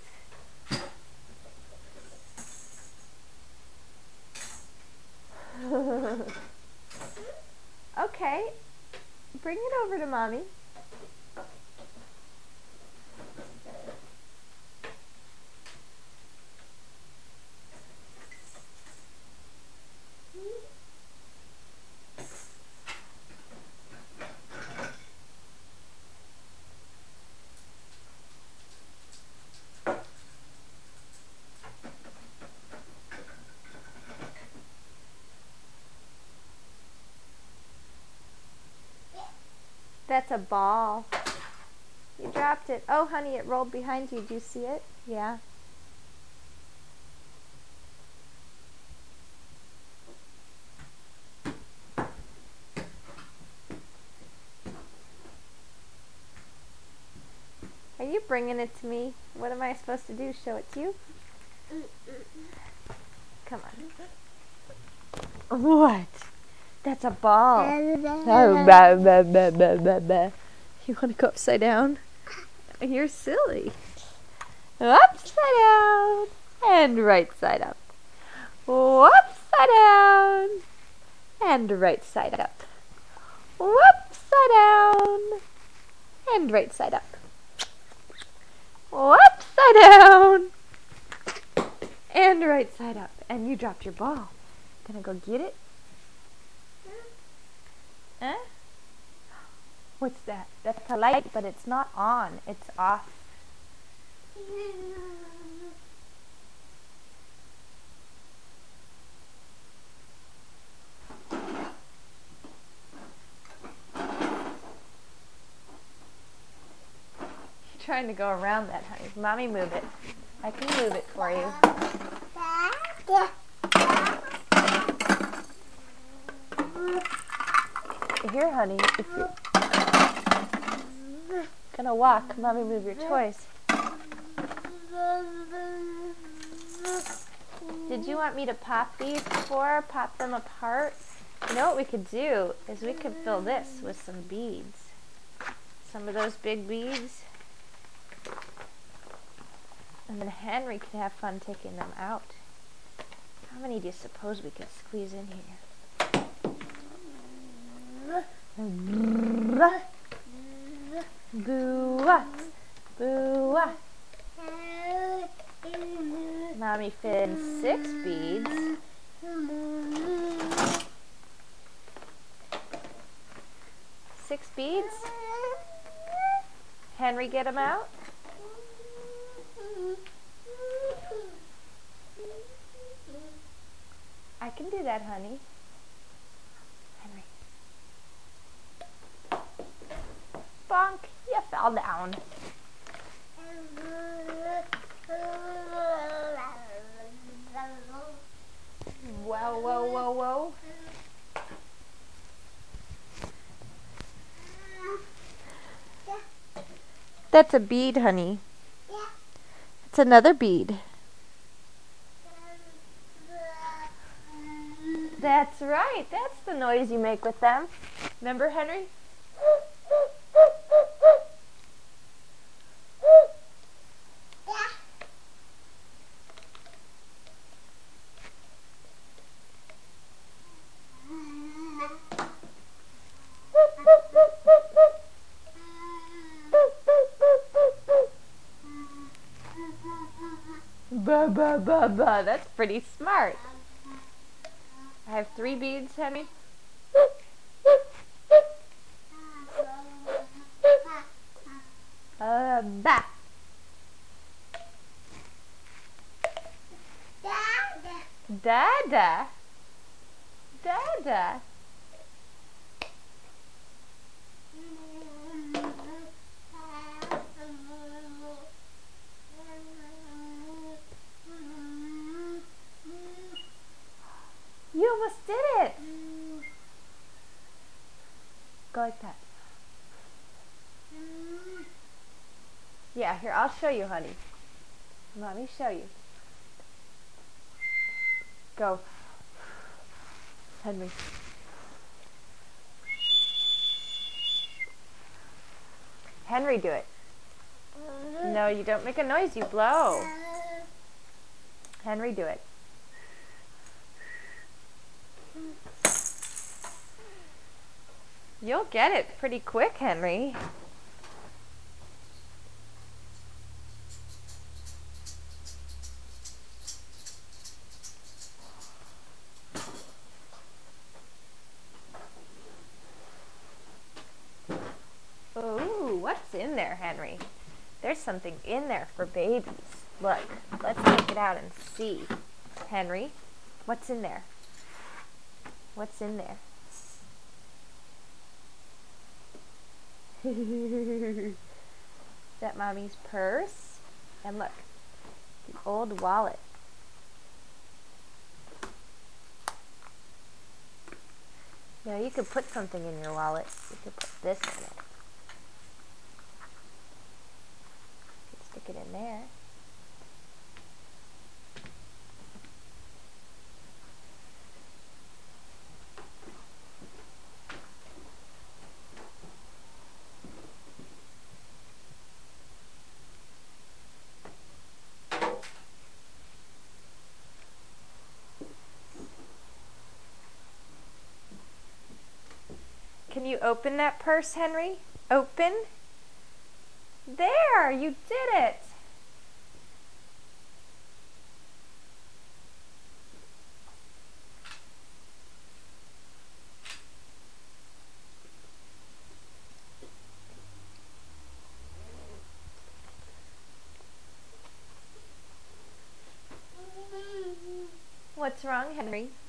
Okay, bring it over to Mommy. That's a ball. You dropped it. Oh, honey, it rolled behind you. Do you see it? Yeah. Are you bringing it to me? What am I supposed to do? Show it to you? Come on. What? That's a ball. Oh, bah, bah, bah, bah, bah, bah. You want to go upside down? You're silly. Upside down. And right side up. Upside down. And right side up. Upside down. And right side up. Upside down. And right side up. And you dropped your ball. Gonna go get it? Huh? What's that? That's a light, but it's not on. It's off. You're trying to go around that, honey. Mommy, move it. I can move it for you. Here, honey, if you're gonna walk, Mommy, move your toys. Did you want me to pop these before? Pop them apart? You know what we could do is we could fill this with some beads. Some of those big beads. And then Henry could have fun taking them out. How many do you suppose we could squeeze in here? Boo-ah, boo-ah. Mommy fit in six beads. Six beads. Henry, get them out. I can do that, honey. Henry. Bonk, you fell down. Whoa, whoa, whoa, whoa. That's a bead, honey. It's another bead. That's right. That's the noise you make with them. Remember, Henry? Ba ba ba ba. That's pretty smart. I have three beads, Henry. Uh, ba. Dada. Dada. You almost did it. Go like that. Yeah, here, I'll show you, honey. Mommy, show you. Go. Henry. Henry, do it. No, you don't make a noise, you blow. Henry, do it. You'll get it pretty quick, Henry. Ooh, what's in there, Henry? There's something in there for babies. Look, let's take it out and see. Henry, what's in there? What's in there? Is that Mommy's purse? And look, the old wallet. Now you could put something in your wallet. You could put this in it. You could stick it in there. Can you open that purse, Henry? Open. There, you did it. What's wrong, Henry?